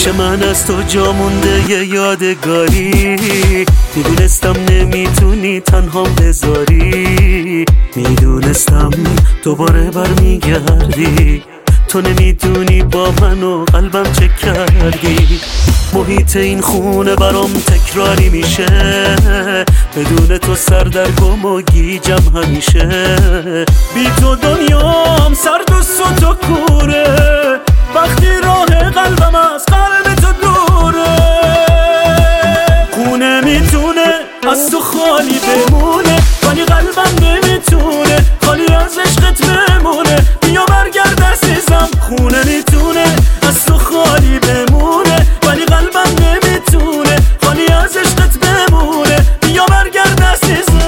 پیش من از تو جا مونده یه یادگاری. میدونستم نمیتونی تنهام بذاری، میدونستم دوباره برمیگردی. تو نمیدونی با من و قلبم چه کردی. محیط این خونه برام تکراری میشه، بدون تو سردرگم و گیجم همیشه. بی تو دنیام سرد و سوت و کوره، وقتی راه قلبم از قلب تو دوره. خونه میتونه از تو خالی بمونه، ولی قلبم نمیتونه خالی از عشقت بمونه. بیا برگرد عزیزم. خونه میتونه از تو خالی بمونه، ولی قلبم نمیتونه خالی از عشقت بمونه. بیا برگرد عزیزم.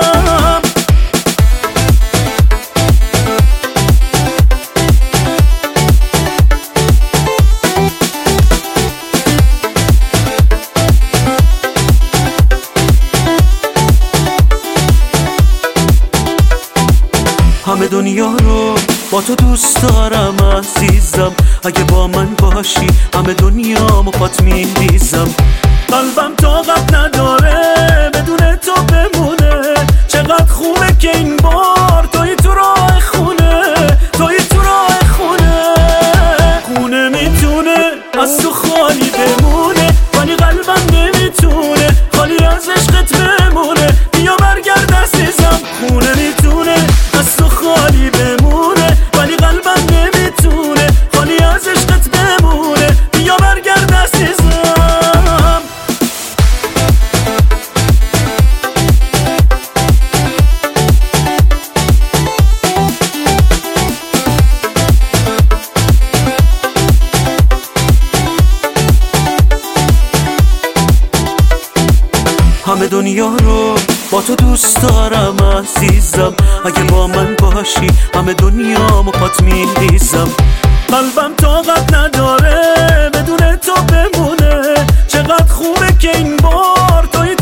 همه دنیا رو با تو دوست دارم عزیزم، اگه با من باشی همه دنیا پات میریزم. قلبم طاقت نداره بدون تو بمونه، چقدر خوبه که این بار توی تو راه خونه، توی تو راه خونه. خونه میتونه از تو خالی بمونه، ولی قلبم نمیتونه خالی از عشقت بمونه. بیا برگرد عزیزم. خونه میتونه از تو خالی بمونه، ولی قلبم نمیتونه خالی از عشقت بمونه. بیا برگرد عزیزم. همه دنیا رو با تو دوست دارم عزیزم، اگه با من باشی همه دنیا پات میریزم. قلبم طاقت نداره بدون تو بمونه، چقدر خوبه که این بار توی